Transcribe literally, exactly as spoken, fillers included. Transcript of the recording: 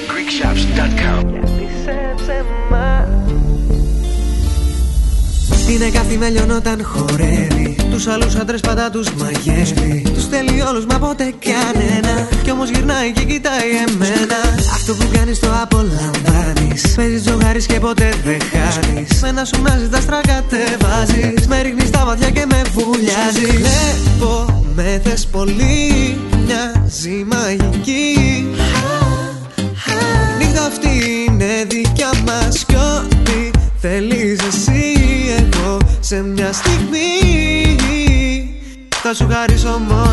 greek shops dot com. Είναι καθημελιών όταν χορεύει, τους άλλους άντρες πάντα τους μαγεύει. Τους θέλει όλους μα ποτέ κανένα, κι όμως γυρνάει και κοιτάει εμένα. Αυτό που κάνεις το απολαμβάνεις, παίζεις τζογάρις και ποτέ δεν χάνεις. Με ένα σου να ζητάς τρακατεβάζεις, με ρίχνεις στα μάτια και με βουλιάζεις. Βλέπω με θες πολύ, μοιάζει μαγική. Νύχτα αυτή είναι δικιά μας κι ό,τι θέλεις εσύ, εγώ σε μια στιγμή θα σου χαρίσω μόνο